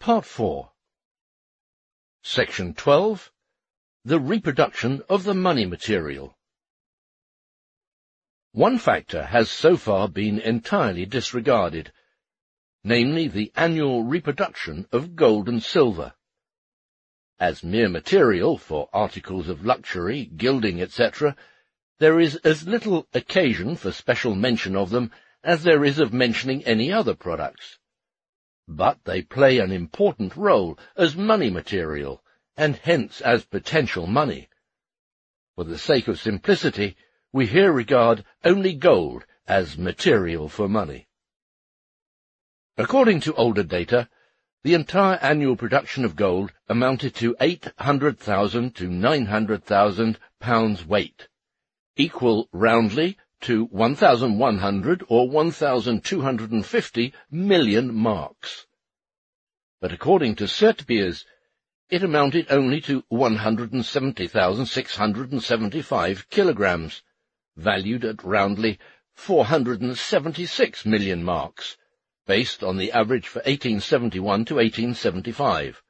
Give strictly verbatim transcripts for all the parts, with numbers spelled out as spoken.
Part four. Section twelve. The reproduction of the money material. One factor has so far been entirely disregarded, namely the annual reproduction of gold and silver. As mere material for articles of luxury, gilding, et cetera, there is as little occasion for special mention of them as there is of mentioning any other products. But they play an important role as money material, and hence as potential money. For the sake of simplicity, we here regard only gold as material for money. According to older data, the entire annual production of gold amounted to eight hundred thousand to nine hundred thousand pounds weight, equal roundly to one thousand one hundred or one thousand two hundred fifty million marks. But according to Sert-Beers, it amounted only to one hundred seventy thousand six hundred seventy-five kilograms, valued at roundly four hundred seventy-six million marks, based on the average for eighteen seventy-one to eighteen seventy-five.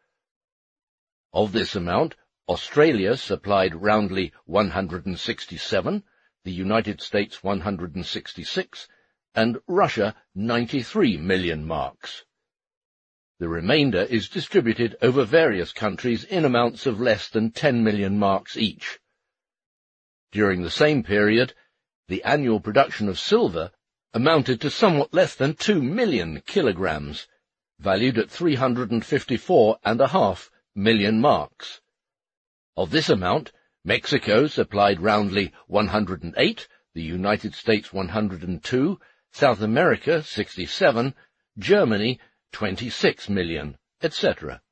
Of this amount, Australia supplied roundly one hundred sixty-seven, the United States one hundred sixty-six, and Russia ninety-three million marks. The remainder is distributed over various countries in amounts of less than ten million marks each. During the same period, the annual production of silver amounted to somewhat less than two million kilograms, valued at three hundred fifty-four and a half million marks. Of this amount, Mexico supplied roundly one hundred eight, the United States one hundred two, South America sixty-seven, Germany twenty-six million, et cetera.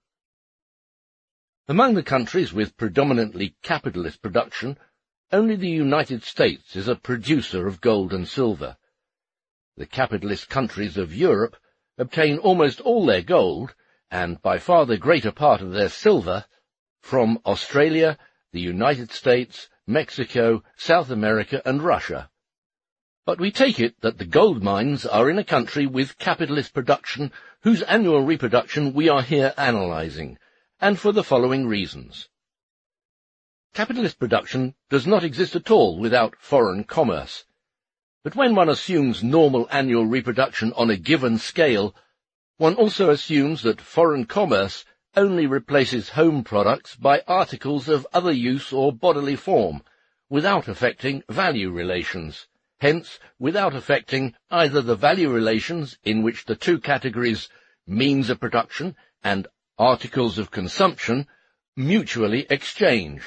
Among the countries with predominantly capitalist production, only the United States is a producer of gold and silver. The capitalist countries of Europe obtain almost all their gold, and by far the greater part of their silver, from Australia, the United States, Mexico, South America, and Russia. But we take it that the gold mines are in a country with capitalist production whose annual reproduction we are here analyzing, and for the following reasons. Capitalist production does not exist at all without foreign commerce. But when one assumes normal annual reproduction on a given scale, one also assumes that foreign commerce only replaces home products by articles of other use or bodily form, without affecting value relations, hence without affecting either the value relations in which the two categories means of production and articles of consumption mutually exchange,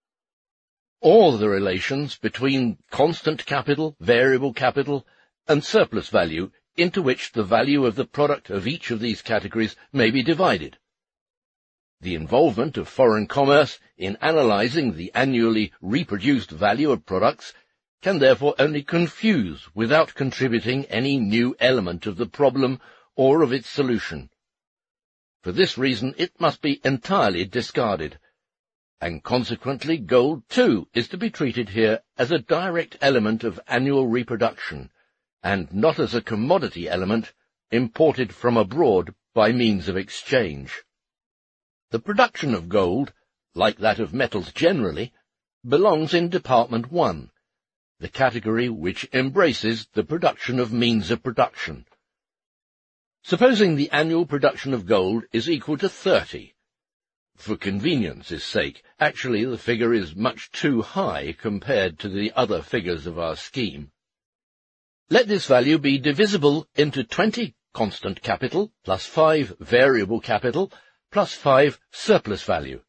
or the relations between constant capital, variable capital, and surplus value into which the value of the product of each of these categories may be divided. The involvement of foreign commerce in analyzing the annually reproduced value of products can therefore only confuse without contributing any new element of the problem or of its solution. For this reason it must be entirely discarded, and consequently gold too is to be treated here as a direct element of annual reproduction, and not as a commodity element imported from abroad by means of exchange. The production of gold, like that of metals generally, belongs in Department one, the category which embraces the production of means of production. Supposing the annual production of gold is equal to thirty. For convenience's sake, actually the figure is much too high compared to the other figures of our scheme. Let this value be divisible into twenty constant capital plus five variable capital plus five surplus value.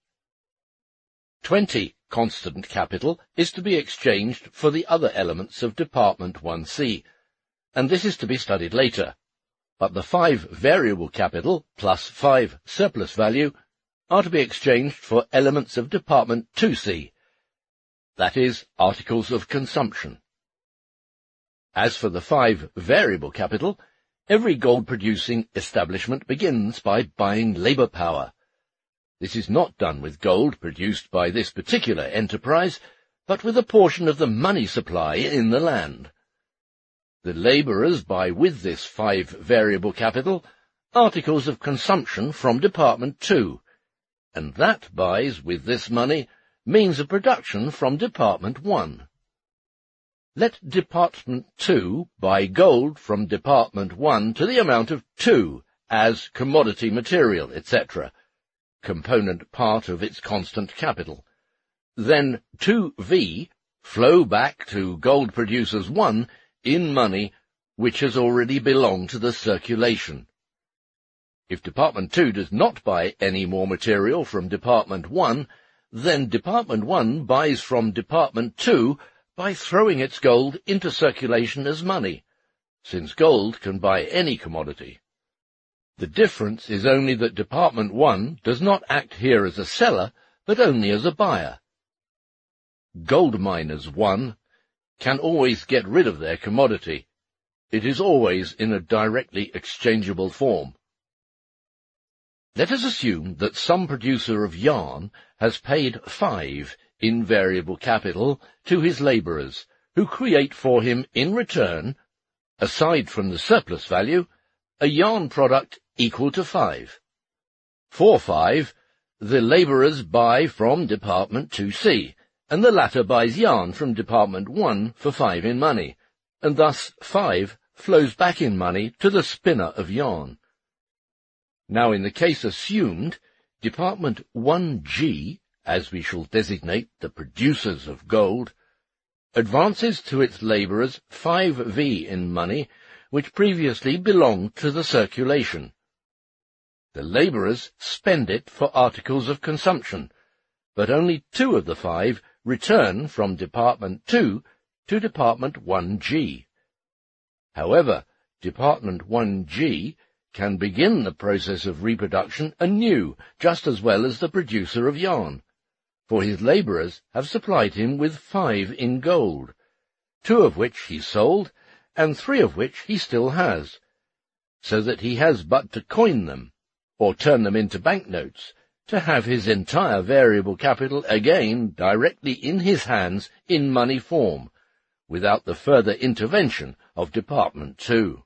Twenty constant capital is to be exchanged for the other elements of Department one C, and this is to be studied later, but the five variable capital plus five surplus value are to be exchanged for elements of Department two C, that is, articles of consumption. As for the five variable capital, every gold-producing establishment begins by buying labour power. This is not done with gold produced by this particular enterprise, but with a portion of the money supply in the land. The labourers buy with this five variable capital articles of consumption from Department two, and that buys, with this money, means of production from Department one. Let Department two buy gold from Department one to the amount of two as commodity material, et cetera, component part of its constant capital. Then two V flow back to gold producers one in money which has already belonged to the circulation. If Department two does not buy any more material from Department one, then Department one buys from Department two by throwing its gold into circulation as money, since gold can buy any commodity. The difference is only that Department one does not act here as a seller, but only as a buyer. Gold miners one can always get rid of their commodity. It is always in a directly exchangeable form. Let us assume that some producer of yarn has paid five in variable capital to his labourers, who create for him in return, aside from the surplus value, a yarn product equal to five. For five, the labourers buy from Department two C, and the latter buys yarn from Department one for five in money, and thus five flows back in money to the spinner of yarn. Now, in the case assumed, Department one G, as we shall designate the producers of gold, advances to its labourers five V in money, which previously belonged to the circulation. The labourers spend it for articles of consumption, but only two of the five return from Department two to Department one G. However, Department one G can begin the process of reproduction anew, just as well as the producer of yarn, for his labourers have supplied him with five in gold, two of which he sold, and three of which he still has, so that he has but to coin them, or turn them into banknotes, to have his entire variable capital again directly in his hands in money form, without the further intervention of Department two.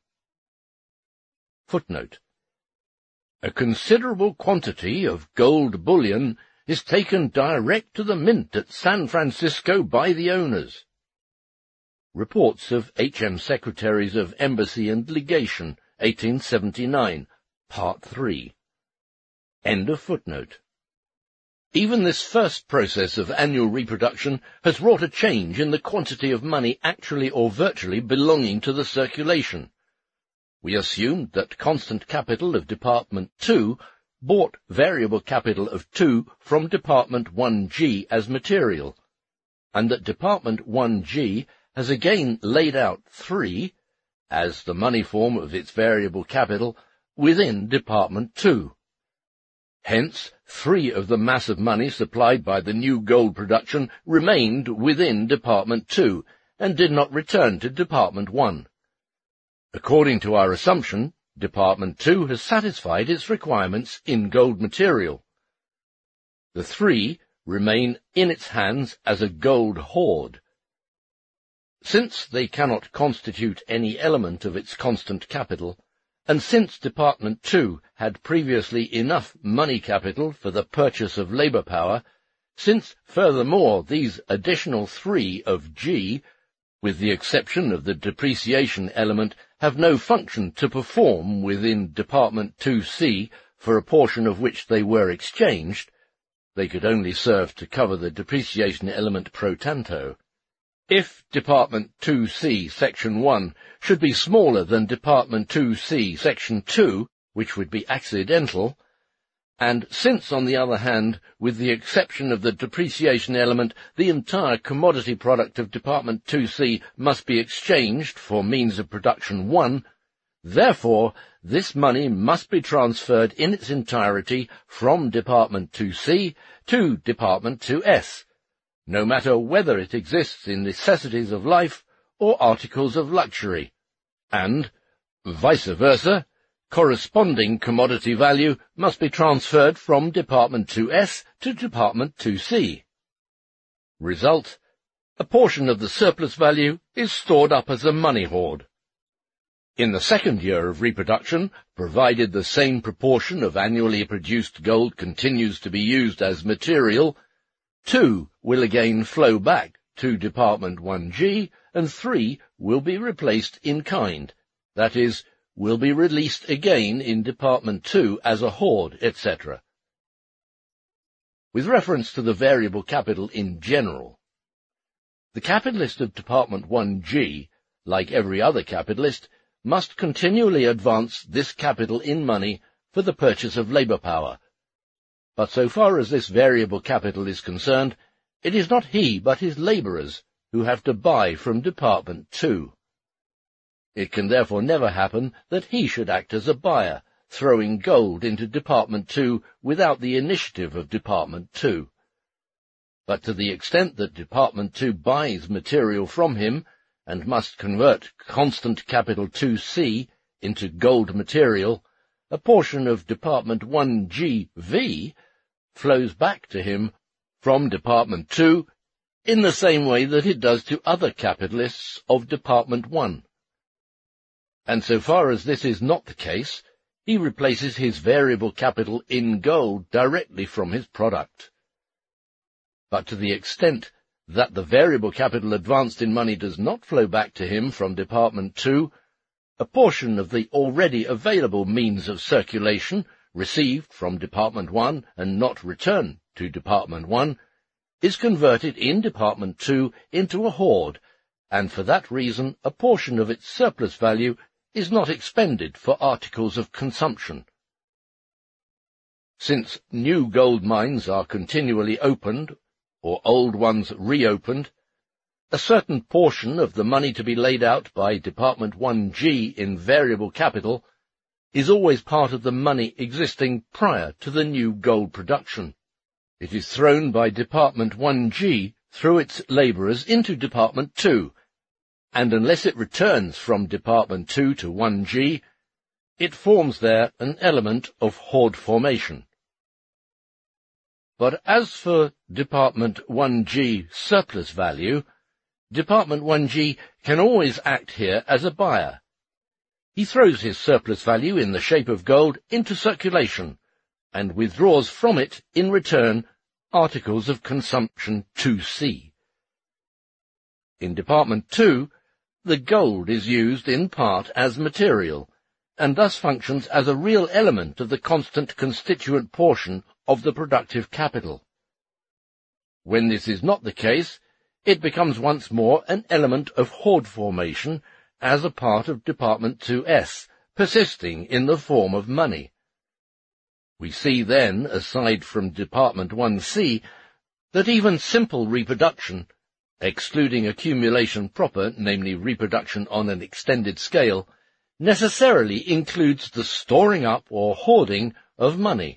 Footnote. A considerable quantity of gold bullion is taken direct to the mint at San Francisco by the owners. Reports of H M Secretaries of Embassy and Legation, eighteen seventy-nine, Part three. End of footnote. Even this first process of annual reproduction has wrought a change in the quantity of money actually or virtually belonging to the circulation. We assumed that constant capital of Department two bought variable capital of two from Department one G as material, and that Department one G has again laid out three, as the money form of its variable capital, within Department two. Hence, three of the mass of money supplied by the new gold production remained within Department two, and did not return to Department one. According to our assumption, Department two has satisfied its requirements in gold material. The three remain in its hands as a gold hoard. Since they cannot constitute any element of its constant capital, and since Department two had previously enough money capital for the purchase of labour power, since furthermore these additional three of G, with the exception of the depreciation element, have no function to perform within Department two C, for a portion of which they were exchanged, they could only serve to cover the depreciation element pro tanto. If Department two C Section one should be smaller than Department two C Section two, which would be accidental, and since, on the other hand, with the exception of the depreciation element, the entire commodity product of Department two C must be exchanged for means of production one, therefore this money must be transferred in its entirety from Department two C to Department two S, no matter whether it exists in necessities of life or articles of luxury, and, vice versa, corresponding commodity value must be transferred from Department two S to Department two C. Result: a portion of the surplus value is stored up as a money hoard. In the second year of reproduction, provided the same proportion of annually produced gold continues to be used as material, two will again flow back to Department one G, and three will be replaced in kind, that is, will be released again in Department two as a hoard, et cetera. With reference to the variable capital in general, the capitalist of Department one G, like every other capitalist, must continually advance this capital in money for the purchase of labour power. But so far as this variable capital is concerned, it is not he but his labourers who have to buy from Department two. It can therefore never happen that he should act as a buyer, throwing gold into Department two without the initiative of Department two. But to the extent that Department two buys material from him, and must convert constant capital two C into gold material, a portion of Department one G V flows back to him from Department two in the same way that it does to other capitalists of Department one. And so far as this is not the case, he replaces his variable capital in gold directly from his product. But to the extent that the variable capital advanced in money does not flow back to him from Department two, a portion of the already available means of circulation received from Department one and not returned to Department one is converted in Department two into a hoard, and for that reason a portion of its surplus value is not expended for articles of consumption. Since new gold mines are continually opened, or old ones reopened, a certain portion of the money to be laid out by Department one G in variable capital is always part of the money existing prior to the new gold production. It is thrown by Department one G through its labourers into Department two, and unless it returns from Department two to one G, it forms there an element of hoard formation. But as for Department one G surplus value, Department one G can always act here as a buyer. He throws his surplus value in the shape of gold into circulation, and withdraws from it, in return, articles of consumption two C. In Department two, the gold is used in part as material, and thus functions as a real element of the constant constituent portion of the productive capital. When this is not the case, it becomes once more an element of hoard formation as a part of Department two S, persisting in the form of money. We see then, aside from Department one C, that even simple reproduction, excluding accumulation proper, namely reproduction on an extended scale, necessarily includes the storing up or hoarding of money.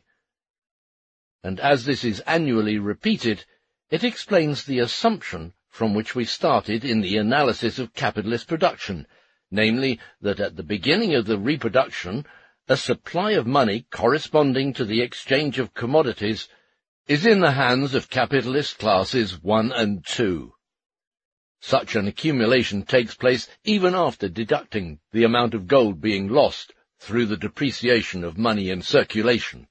And as this is annually repeated, it explains the assumption from which we started in the analysis of capitalist production, namely that at the beginning of the reproduction, a supply of money corresponding to the exchange of commodities is in the hands of capitalist classes one and two. Such an accumulation takes place even after deducting the amount of gold being lost through the depreciation of money in circulation.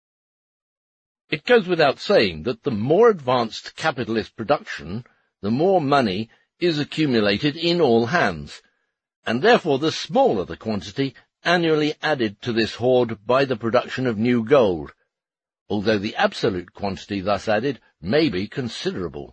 It goes without saying that the more advanced capitalist production, the more money is accumulated in all hands, and therefore the smaller the quantity annually added to this hoard by the production of new gold, although the absolute quantity thus added may be considerable.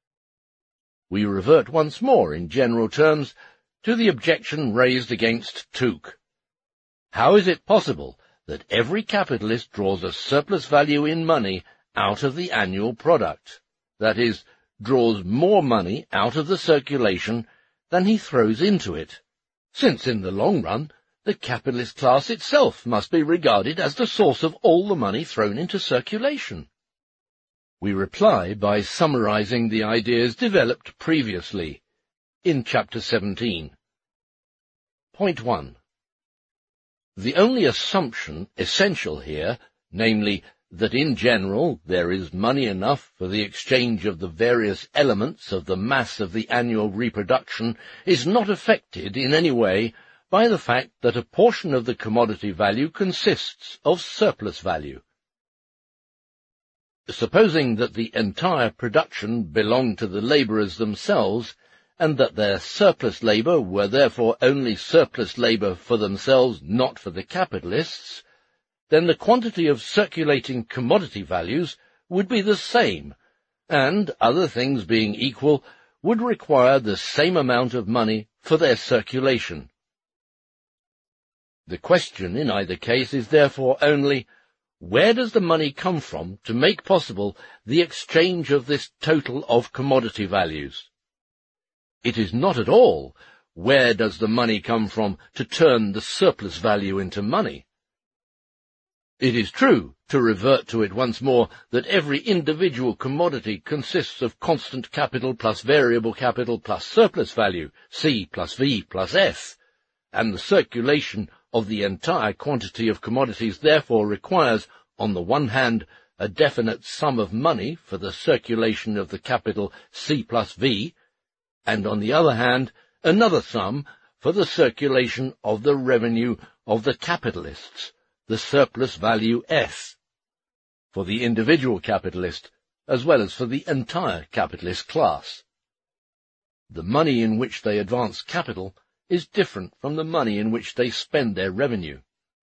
We revert once more, in general terms, to the objection raised against Tuke. How is it possible that every capitalist draws a surplus value in money out of the annual product, that is, draws more money out of the circulation than he throws into it, since in the long run the capitalist class itself must be regarded as the source of all the money thrown into circulation? We reply by summarizing the ideas developed previously in Chapter seventeen. Point one. The only assumption essential here, namely that in general there is money enough for the exchange of the various elements of the mass of the annual reproduction, is not affected in any way by the fact that a portion of the commodity value consists of surplus value. Supposing that the entire production belonged to the labourers themselves, and that their surplus labour were therefore only surplus labour for themselves, not for the capitalists, then the quantity of circulating commodity values would be the same, and, other things being equal, would require the same amount of money for their circulation. The question in either case is therefore only, where does the money come from to make possible the exchange of this total of commodity values? It is not at all, where does the money come from to turn the surplus value into money? It is true, to revert to it once more, that every individual commodity consists of constant capital plus variable capital plus surplus value, C plus V plus S, and the circulation of the entire quantity of commodities therefore requires, on the one hand, a definite sum of money for the circulation of the capital C plus V, and on the other hand, another sum for the circulation of the revenue of the capitalists, the surplus value S, for the individual capitalist as well as for the entire capitalist class. The money in which they advance capital is different from the money in which they spend their revenue.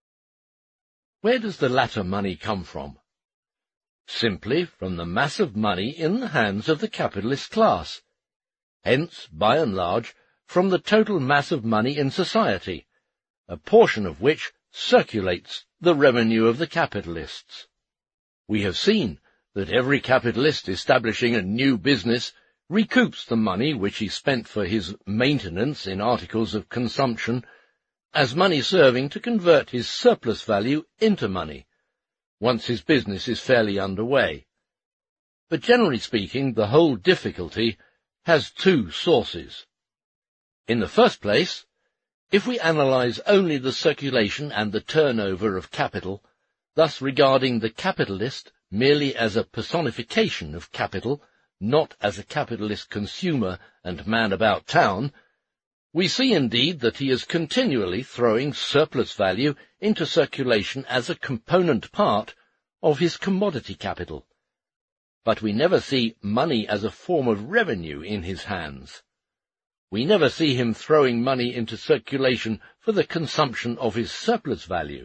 Where does the latter money come from? Simply from the mass of money in the hands of the capitalist class, hence, by and large, from the total mass of money in society, a portion of which circulates the revenue of the capitalists. We have seen that every capitalist establishing a new business recoups the money which he spent for his maintenance in articles of consumption as money serving to convert his surplus value into money, once his business is fairly under way. But generally speaking, the whole difficulty has two sources. In the first place, if we analyse only the circulation and the turnover of capital, thus regarding the capitalist merely as a personification of capital, not as a capitalist consumer and man about town, we see indeed that he is continually throwing surplus value into circulation as a component part of his commodity capital. But we never see money as a form of revenue in his hands. We never see him throwing money into circulation for the consumption of his surplus value.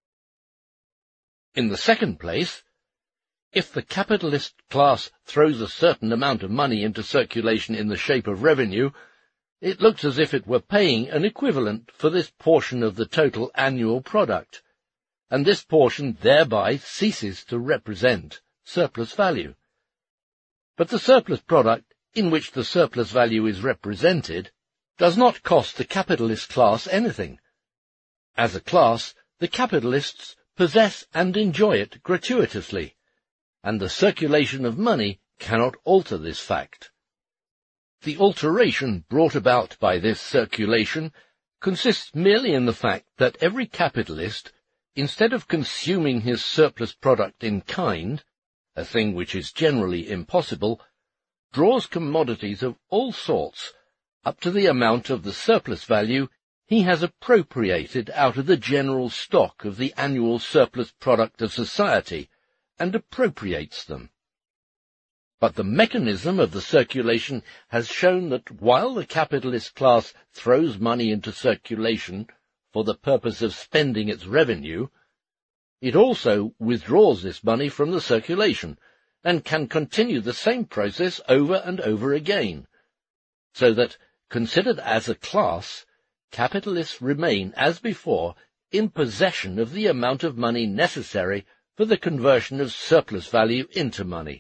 In the second place, if the capitalist class throws a certain amount of money into circulation in the shape of revenue, it looks as if it were paying an equivalent for this portion of the total annual product, and this portion thereby ceases to represent surplus value. But the surplus product, in which the surplus value is represented, does not cost the capitalist class anything. As a class, the capitalists possess and enjoy it gratuitously, and the circulation of money cannot alter this fact. The alteration brought about by this circulation consists merely in the fact that every capitalist, instead of consuming his surplus product in kind, a thing which is generally impossible, draws commodities of all sorts up to the amount of the surplus value he has appropriated out of the general stock of the annual surplus product of society, and appropriates them. But the mechanism of the circulation has shown that while the capitalist class throws money into circulation for the purpose of spending its revenue, it also withdraws this money from the circulation, and can continue the same process over and over again, so that, considered as a class, capitalists remain, as before, in possession of the amount of money necessary for the conversion of surplus value into money.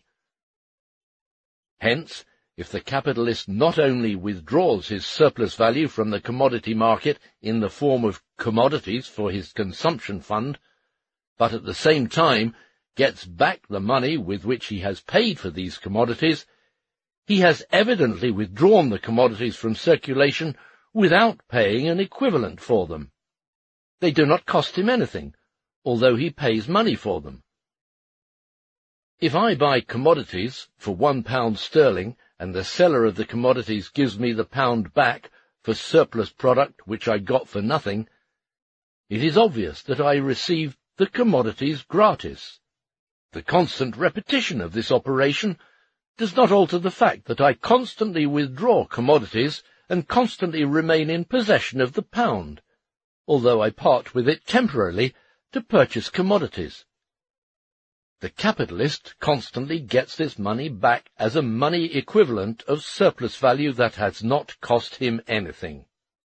Hence, if the capitalist not only withdraws his surplus value from the commodity market in the form of commodities for his consumption fund, but at the same time gets back the money with which he has paid for these commodities, he has evidently withdrawn the commodities from circulation without paying an equivalent for them. They do not cost him anything, although he pays money for them. If I buy commodities for one pound sterling, and the seller of the commodities gives me the pound back for surplus product which I got for nothing, it is obvious that I received the commodities gratis. The constant repetition of this operation does not alter the fact that I constantly withdraw commodities and constantly remain in possession of the pound, although I part with it temporarily to purchase commodities. The capitalist constantly gets this money back as a money equivalent of surplus value that has not cost him anything.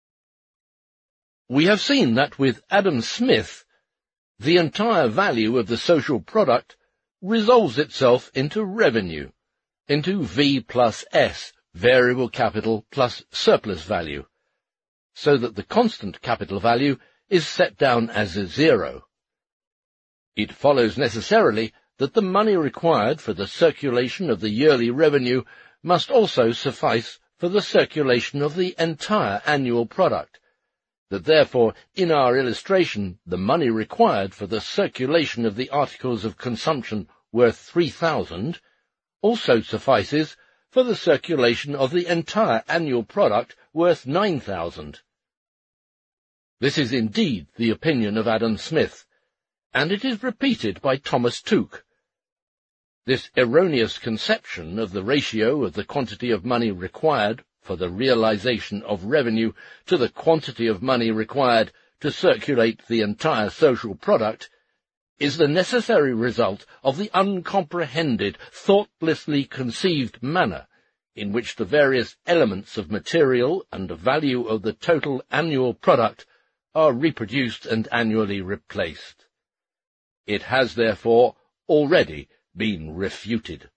We have seen that with Adam Smith, the entire value of the social product resolves itself into revenue, into V plus S, variable capital plus surplus value, so that the constant capital value is set down as a zero. It follows necessarily that the money required for the circulation of the yearly revenue must also suffice for the circulation of the entire annual product, that therefore in our illustration the money required for the circulation of the articles of consumption worth three thousand also suffices for the circulation of the entire annual product worth nine thousand. This is indeed the opinion of Adam Smith, and it is repeated by Thomas Tuke. This erroneous conception of the ratio of the quantity of money required for the realization of revenue to the quantity of money required to circulate the entire social product is the necessary result of the uncomprehended, thoughtlessly conceived manner in which the various elements of material and the value of the total annual product are reproduced and annually replaced. It has, therefore, already been refuted.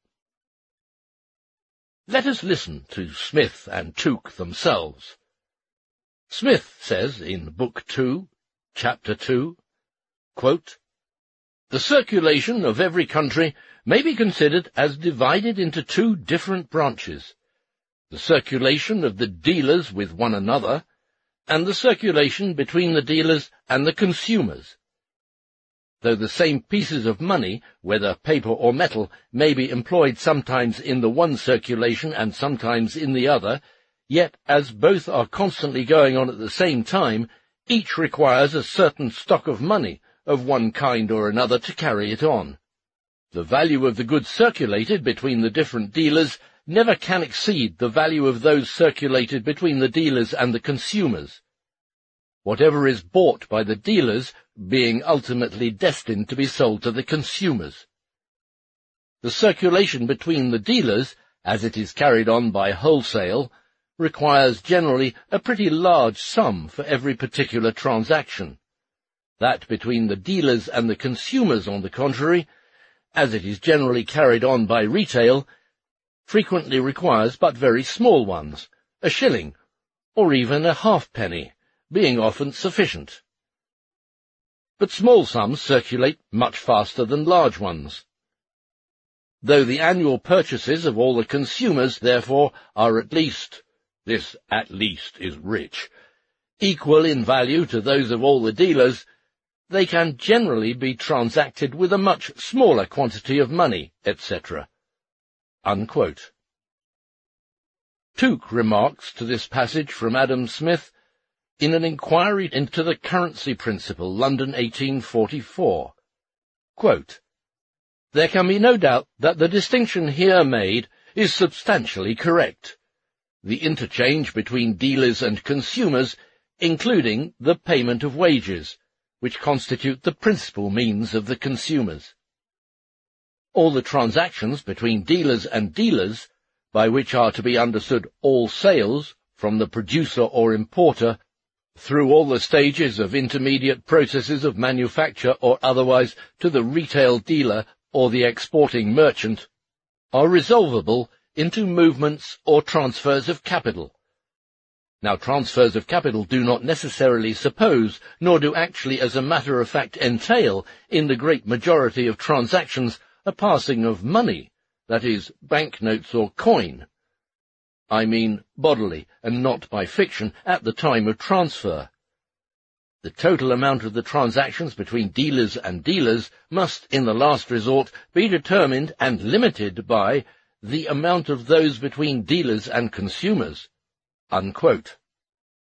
Let us listen to Smith and Tuke themselves. Smith says in Book two, Chapter two, quote, "The circulation of every country may be considered as divided into two different branches, the circulation of the dealers with one another, and the circulation between the dealers and the consumers. Though the same pieces of money, whether paper or metal, may be employed sometimes in the one circulation and sometimes in the other, yet as both are constantly going on at the same time, each requires a certain stock of money of one kind or another to carry it on. The value of the goods circulated between the different dealers never can exceed the value of those circulated between the dealers and the consumers, whatever is bought by the dealers being ultimately destined to be sold to the consumers. The circulation between the dealers, as it is carried on by wholesale, requires generally a pretty large sum for every particular transaction. That between the dealers and the consumers, on the contrary, as it is generally carried on by retail, frequently requires but very small ones, a shilling, or even a halfpenny, being often sufficient. But small sums circulate much faster than large ones. Though the annual purchases of all the consumers, therefore, are at least, this at least is rich, equal in value to those of all the dealers, they can generally be transacted with a much smaller quantity of money, et cetera" Unquote. Tuke remarks to this passage from Adam Smith in an inquiry into the currency principle, London eighteen forty-four, quote, "There can be no doubt that the distinction here made is substantially correct. The interchange between dealers and consumers, including the payment of wages, which constitute the principal means of the consumers. All the transactions between dealers and dealers, by which are to be understood all sales, from the producer or importer, through all the stages of intermediate processes of manufacture or otherwise to the retail dealer or the exporting merchant, are resolvable into movements or transfers of capital. Now, transfers of capital do not necessarily suppose, nor do actually as a matter of fact entail, in the great majority of transactions, a passing of money, that is, banknotes or coin. I mean bodily, and not by fiction, at the time of transfer. The total amount of the transactions between dealers and dealers must, in the last resort, be determined and limited by the amount of those between dealers and consumers." Unquote.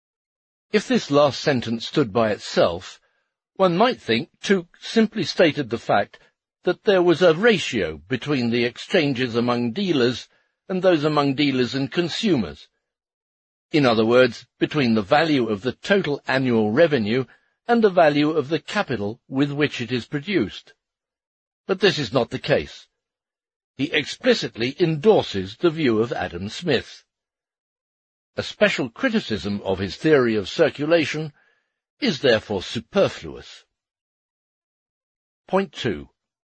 If this last sentence stood by itself, one might think Tuke simply stated the fact that there was a ratio between the exchanges among dealers and those among dealers and consumers. In other words, between the value of the total annual revenue and the value of the capital with which it is produced. But this is not the case. He explicitly endorses the view of Adam Smith. A special criticism of his theory of circulation is therefore superfluous. Point two.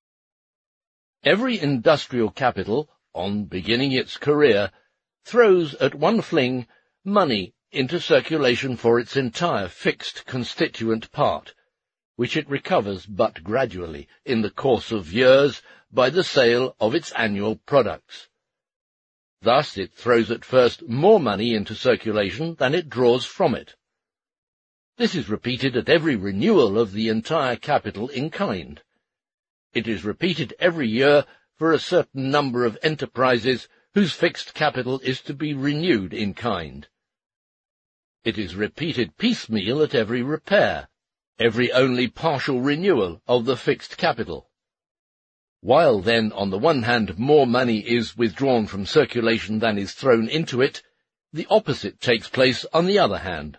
Every industrial capital, on beginning its career, throws at one fling money into circulation for its entire fixed constituent part, which it recovers but gradually in the course of years by the sale of its annual products. Thus it throws at first more money into circulation than it draws from it. This is repeated at every renewal of the entire capital in kind. It is repeated every year for a certain number of enterprises whose fixed capital is to be renewed in kind. It is repeated piecemeal at every repair, every only partial renewal of the fixed capital. While then, on the one hand, more money is withdrawn from circulation than is thrown into it, the opposite takes place on the other hand.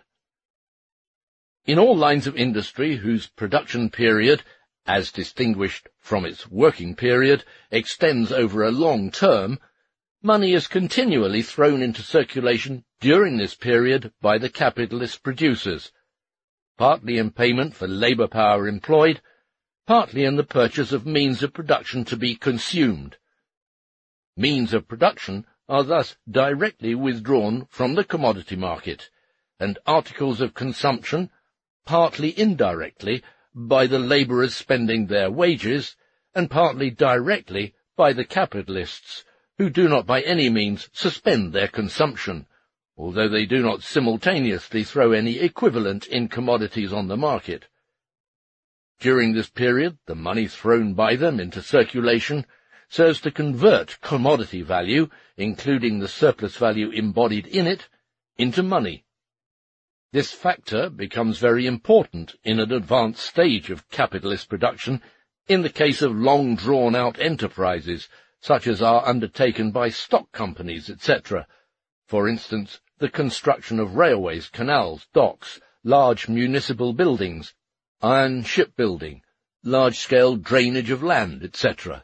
In all lines of industry whose production period, as distinguished from its working period, extends over a long term, money is continually thrown into circulation during this period by the capitalist producers, partly in payment for labour power employed, partly in the purchase of means of production to be consumed. Means of production are thus directly withdrawn from the commodity market, and articles of consumption, partly indirectly, by the labourers spending their wages, and partly directly by the capitalists, who do not by any means suspend their consumption, although they do not simultaneously throw any equivalent in commodities on the market. During this period, the money thrown by them into circulation serves to convert commodity value, including the surplus value embodied in it, into money. This factor becomes very important in an advanced stage of capitalist production in the case of long-drawn-out enterprises, such as are undertaken by stock companies, et cetera, for instance, the construction of railways, canals, docks, large municipal buildings, iron shipbuilding, large-scale drainage of land, et cetera.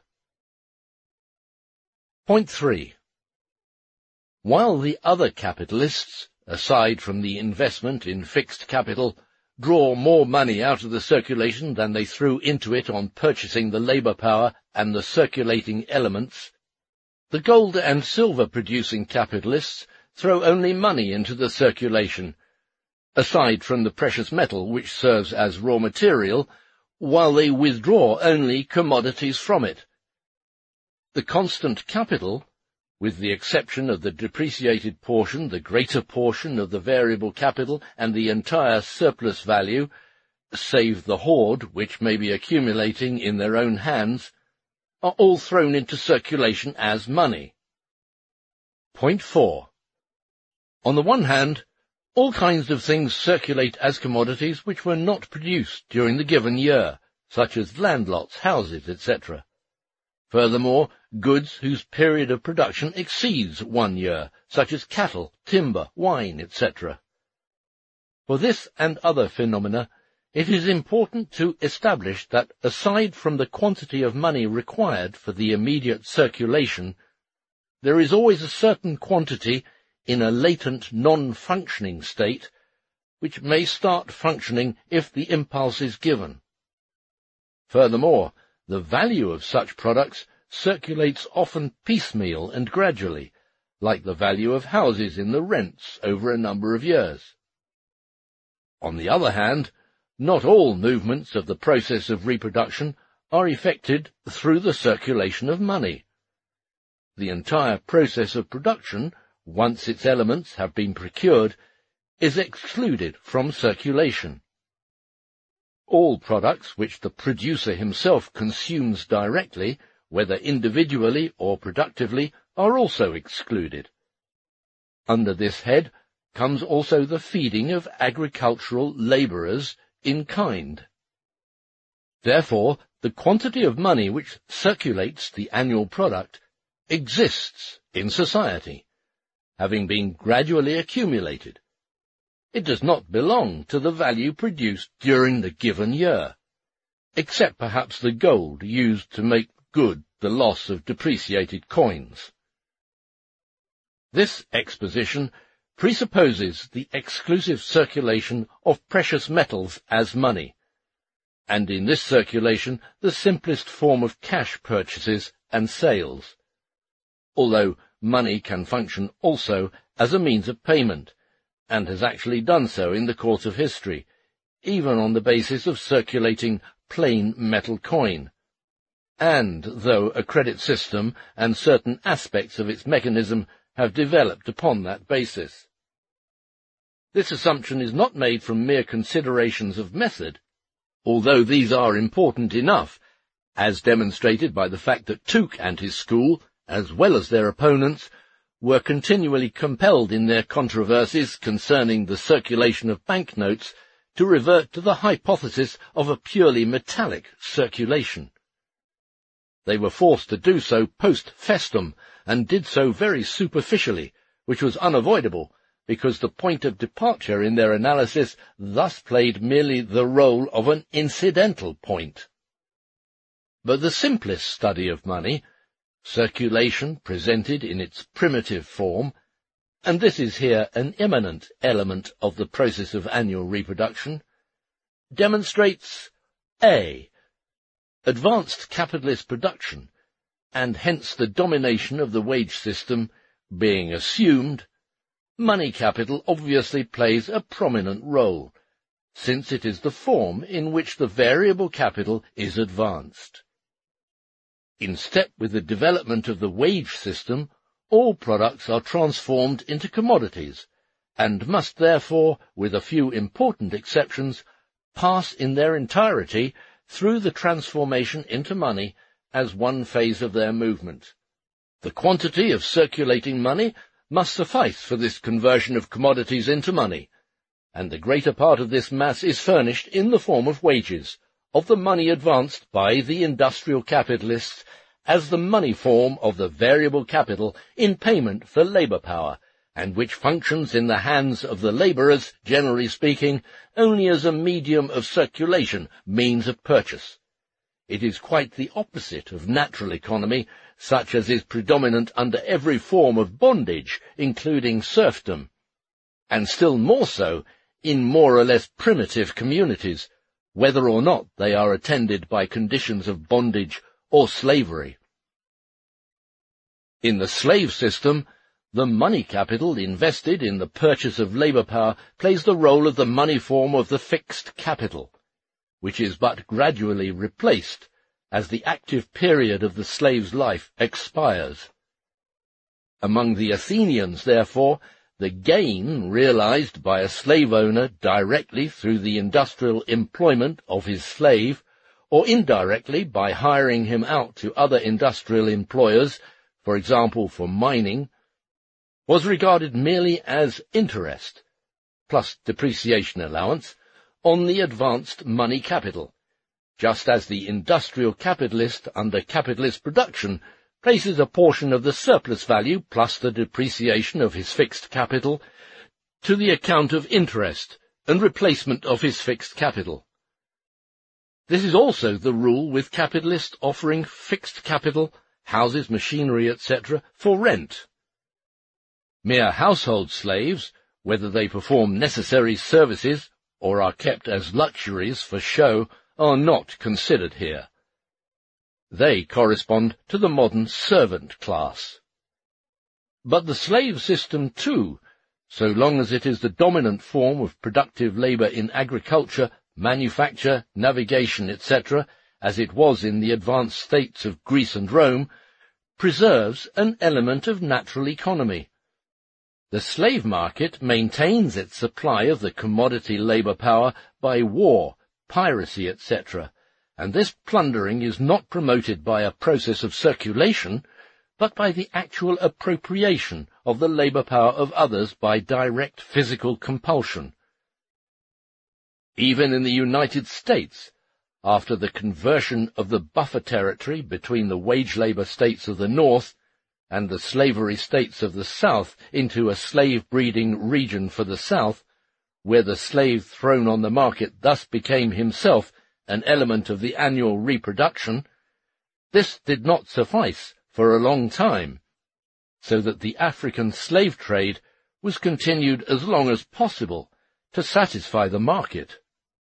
Point three. While the other capitalists, aside from the investment in fixed capital, draw more money out of the circulation than they threw into it on purchasing the labour power and the circulating elements, the gold and silver-producing capitalists throw only money into the circulation, aside from the precious metal which serves as raw material, while they withdraw only commodities from it. The constant capital, with the exception of the depreciated portion, the greater portion of the variable capital, and the entire surplus value, save the hoard which may be accumulating in their own hands, are all thrown into circulation as money. Point four. On the one hand, all kinds of things circulate as commodities which were not produced during the given year, such as land lots, houses, et cetera. Furthermore, goods whose period of production exceeds one year, such as cattle, timber, wine, et cetera. For this and other phenomena, it is important to establish that aside from the quantity of money required for the immediate circulation, there is always a certain quantity in a latent non-functioning state, which may start functioning if the impulse is given. Furthermore, the value of such products circulates often piecemeal and gradually, like the value of houses in the rents over a number of years. On the other hand, not all movements of the process of reproduction are effected through the circulation of money. The entire process of production, once its elements have been procured, is excluded from circulation. All products which the producer himself consumes directly, whether individually or productively, are also excluded. Under this head, comes also the feeding of agricultural labourers in kind. Therefore, the quantity of money which circulates the annual product exists in society, having been gradually accumulated. It does not belong to the value produced during the given year, except perhaps the gold used to make good the loss of depreciated coins. This exposition presupposes the exclusive circulation of precious metals as money, and in this circulation the simplest form of cash purchases and sales, although money can function also as a means of payment, and has actually done so in the course of history, even on the basis of circulating plain metal coin, and though a credit system and certain aspects of its mechanism have developed upon that basis. This assumption is not made from mere considerations of method, although these are important enough, as demonstrated by the fact that Tuke and his school, as well as their opponents, were continually compelled in their controversies concerning the circulation of banknotes to revert to the hypothesis of a purely metallic circulation. They were forced to do so post festum, and did so very superficially, which was unavoidable, because the point of departure in their analysis thus played merely the role of an incidental point. But the simplest study of money, circulation presented in its primitive form, and this is here an eminent element of the process of annual reproduction, demonstrates A. Advanced capitalist production, and hence the domination of the wage system being assumed. Money capital obviously plays a prominent role, since it is the form in which the variable capital is advanced. In step with the development of the wage system, all products are transformed into commodities, and must therefore, with a few important exceptions, pass in their entirety through the transformation into money as one phase of their movement. The quantity of circulating money must suffice for this conversion of commodities into money, and the greater part of this mass is furnished in the form of wages, of the money advanced by the industrial capitalists as the money form of the variable capital in payment for labour power, and which functions in the hands of the labourers, generally speaking, only as a medium of circulation, means of purchase. It is quite the opposite of natural economy, such as is predominant under every form of bondage, including serfdom, and still more so in more or less primitive communities, whether or not they are attended by conditions of bondage or slavery. In the slave system, the money capital invested in the purchase of labour power plays the role of the money form of the fixed capital, which is but gradually replaced as the active period of the slave's life expires. Among the Athenians, therefore, the gain realized by a slave owner directly through the industrial employment of his slave, or indirectly by hiring him out to other industrial employers, for example for mining, was regarded merely as interest, plus depreciation allowance, on the advanced money capital, just as the industrial capitalist under capitalist production places a portion of the surplus value plus the depreciation of his fixed capital to the account of interest and replacement of his fixed capital. This is also the rule with capitalists offering fixed capital, houses, machinery, et cetera, for rent. Mere household slaves, whether they perform necessary services or are kept as luxuries for show, are not considered here. They correspond to the modern servant class. But the slave system, too, so long as it is the dominant form of productive labour in agriculture, manufacture, navigation, et cetera, as it was in the advanced states of Greece and Rome, preserves an element of natural economy. The slave market maintains its supply of the commodity labour power by war, piracy, et cetera, and this plundering is not promoted by a process of circulation, but by the actual appropriation of the labour power of others by direct physical compulsion. Even in the United States, after the conversion of the buffer territory between the wage-labour states of the North and the slavery states of the South into a slave-breeding region for the South, where the slave thrown on the market thus became himself an element of the annual reproduction, this did not suffice for a long time, so that the African slave trade was continued as long as possible to satisfy the market.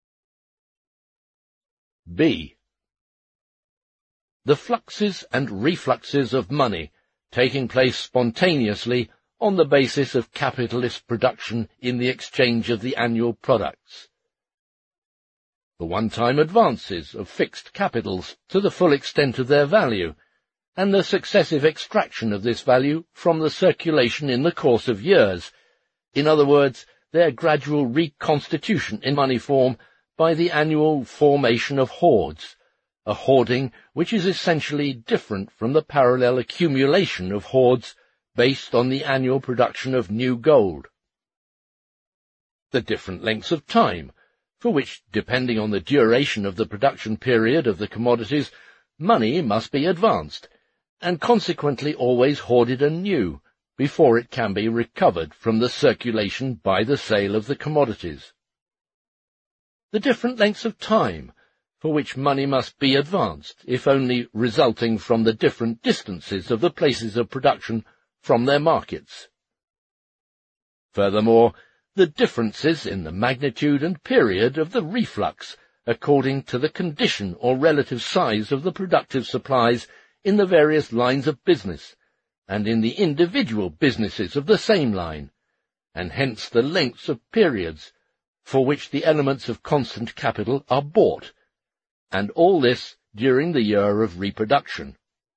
B. The fluxes and refluxes of money taking place spontaneously on the basis of capitalist production in the exchange of the annual products. The one-time advances of fixed capitals to the full extent of their value, and the successive extraction of this value from the circulation in the course of years, in other words, their gradual reconstitution in money form by the annual formation of hoards, a hoarding which is essentially different from the parallel accumulation of hoards based on the annual production of new gold. The different lengths of time, for which, depending on the duration of the production period of the commodities, money must be advanced, and consequently always hoarded anew, before it can be recovered from the circulation by the sale of the commodities. The different lengths of time, for which money must be advanced, if only resulting from the different distances of the places of production from their markets. Furthermore, the differences in the magnitude and period of the reflux according to the condition or relative size of the productive supplies in the various lines of business, and in the individual businesses of the same line, and hence the lengths of periods for which the elements of constant capital are bought, and all this during the year of reproduction.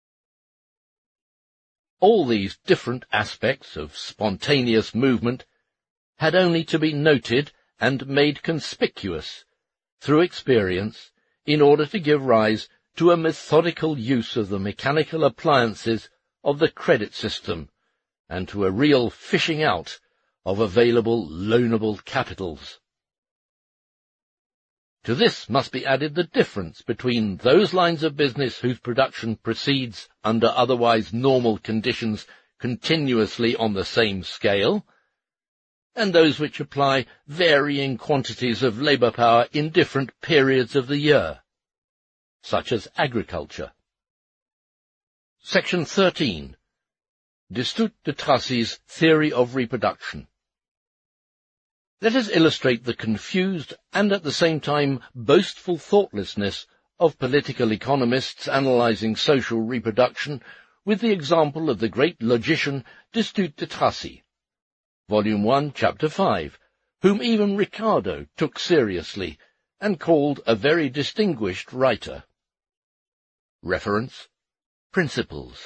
All these different aspects of spontaneous movement had only to be noted and made conspicuous through experience in order to give rise to a methodical use of the mechanical appliances of the credit system, and to a real fishing out of available loanable capitals. To this must be added the difference between those lines of business whose production proceeds under otherwise normal conditions continuously on the same scale, and those which apply varying quantities of labour power in different periods of the year, such as agriculture. Section thirteen. Destutt de Tracy's Theory of Reproduction. Let us illustrate the confused and at the same time boastful thoughtlessness of political economists analyzing social reproduction with the example of the great logician Destutt de Tracy, Volume one, Chapter five, whom even Ricardo took seriously and called a very distinguished writer. Reference: Principles.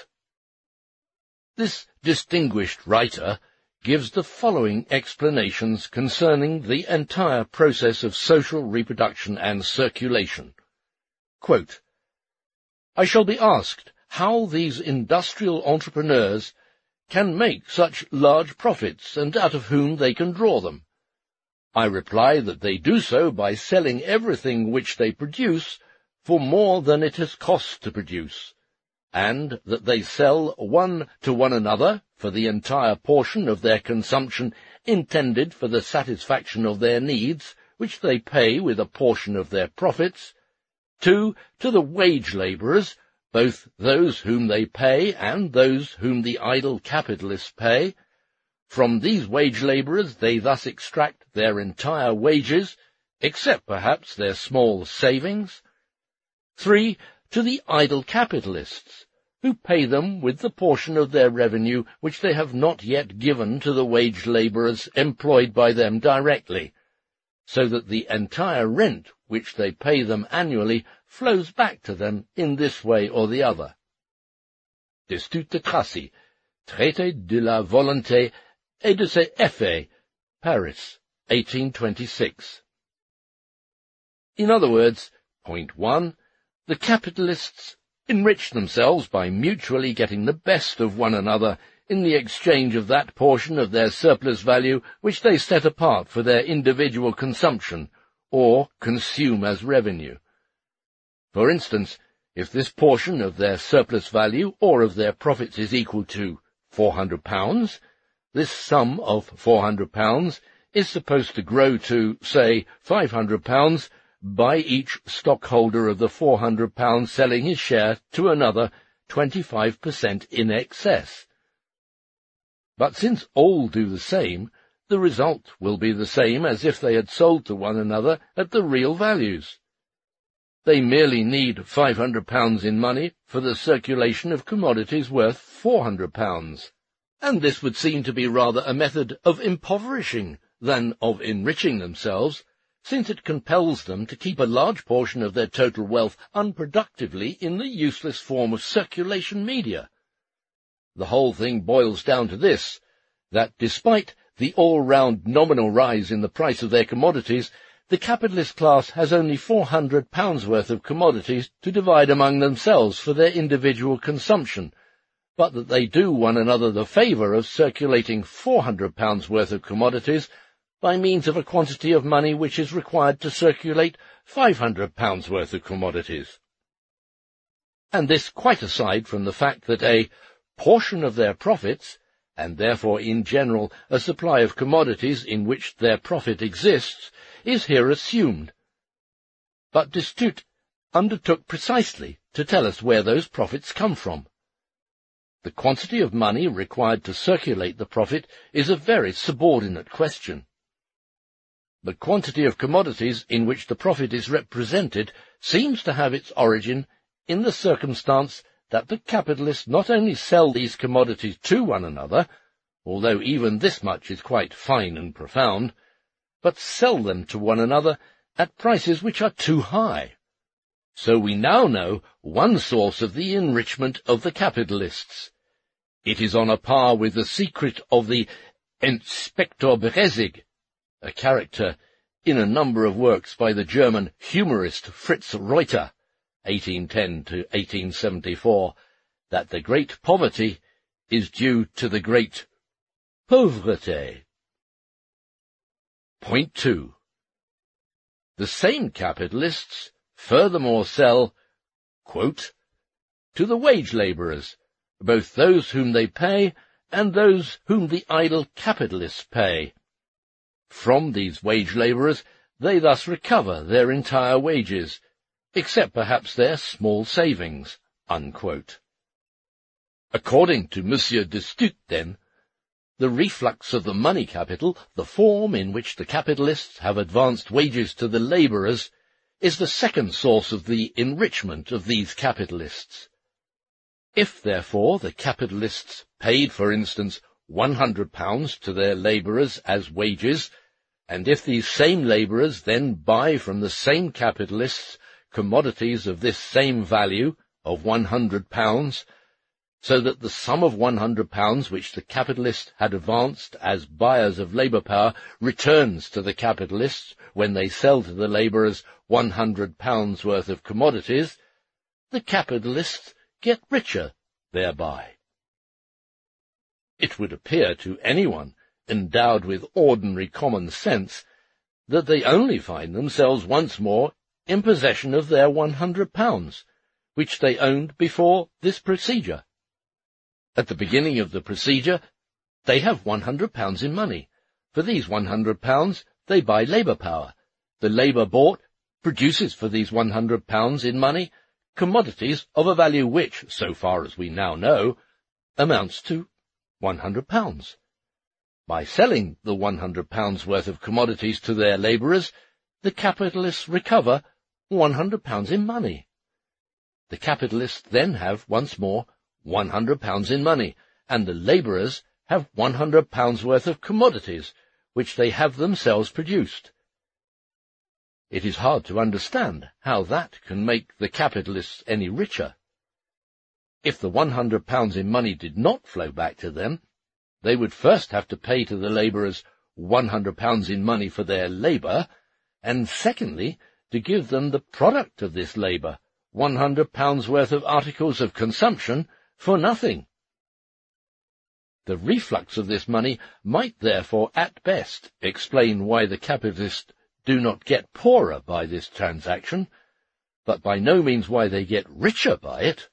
This distinguished writer gives the following explanations concerning the entire process of social reproduction and circulation. Quote, I shall be asked how these industrial entrepreneurs can make such large profits and out of whom they can draw them. I reply that they do so by selling everything which they produce for more than it has cost to produce, and that they sell one to one another for the entire portion of their consumption intended for the satisfaction of their needs, which they pay with a portion of their profits, two to the wage labourers, both those whom they pay and those whom the idle capitalists pay. From these wage labourers they thus extract their entire wages, except perhaps their small savings. Three to the idle capitalists, who pay them with the portion of their revenue which they have not yet given to the wage labourers employed by them directly, so that the entire rent which they pay them annually flows back to them in this way or the other. Destutt de Tracy, Traité de la volonté et de ses effets, Paris, eighteen twenty-six. In other words, point one, the capitalists enrich themselves by mutually getting the best of one another in the exchange of that portion of their surplus value which they set apart for their individual consumption, or consume as revenue. For instance, if this portion of their surplus value or of their profits is equal to four hundred pounds, this sum of four hundred pounds is supposed to grow to, say, five hundred pounds by each stockholder of the four hundred pounds selling his share to another twenty-five percent in excess. But since all do the same, the result will be the same as if they had sold to one another at the real values. They merely need five hundred pounds in money for the circulation of commodities worth four hundred pounds, and this would seem to be rather a method of impoverishing than of enriching themselves, since it compels them to keep a large portion of their total wealth unproductively in the useless form of circulation media. The whole thing boils down to this, that despite the all-round nominal rise in the price of their commodities, the capitalist class has only four hundred pounds worth of commodities to divide among themselves for their individual consumption, but that they do one another the favour of circulating four hundred pounds worth of commodities by means of a quantity of money which is required to circulate five hundred pounds worth of commodities. And this quite aside from the fact that a portion of their profits, and therefore in general a supply of commodities in which their profit exists, is here assumed. But Destutt undertook precisely to tell us where those profits come from. The quantity of money required to circulate the profit is a very subordinate question. The quantity of commodities in which the profit is represented seems to have its origin in the circumstance that the capitalists not only sell these commodities to one another, although even this much is quite fine and profound, but sell them to one another at prices which are too high. So we now know one source of the enrichment of the capitalists. It is on a par with the secret of the Inspector Bresig, a character in a number of works by the German humorist Fritz Reuter, eighteen ten to eighteen seventy-four, that the great poverty is due to the great pauvreté. Point two. The same capitalists furthermore sell, quote, to the wage labourers, both those whom they pay and those whom the idle capitalists pay. From these wage labourers they thus recover their entire wages, except perhaps their small savings, unquote. According to Monsieur Destutt, then, the reflux of the money capital, the form in which the capitalists have advanced wages to the labourers, is the second source of the enrichment of these capitalists. If, therefore, the capitalists paid, for instance, one hundred pounds to their labourers as wages, and if these same labourers then buy from the same capitalists commodities of this same value, of one hundred pounds, so that the sum of one hundred pounds which the capitalists had advanced as buyers of labour power returns to the capitalists when they sell to the labourers one hundred pounds worth of commodities, the capitalists get richer thereby. It would appear to anyone endowed with ordinary common sense that they only find themselves once more in possession of their one hundred pounds, which they owned before this procedure. At the beginning of the procedure, they have one hundred pounds in money. For these one hundred pounds, they buy labour power. The labour bought produces for these one hundred pounds in money commodities of a value which, so far as we now know, amounts to one hundred pounds. By selling the one hundred pounds worth of commodities to their labourers, the capitalists recover one hundred pounds in money. The capitalists then have, once more, one hundred pounds in money, and the labourers have one hundred pounds worth of commodities, which they have themselves produced. It is hard to understand how that can make the capitalists any richer. If the one hundred pounds in money did not flow back to them, they would first have to pay to the labourers one hundred pounds in money for their labour, and secondly, to give them the product of this labour, one hundred pounds worth of articles of consumption for nothing. The reflux of this money might therefore at best explain why the capitalists do not get poorer by this transaction, but by no means why they get richer by it.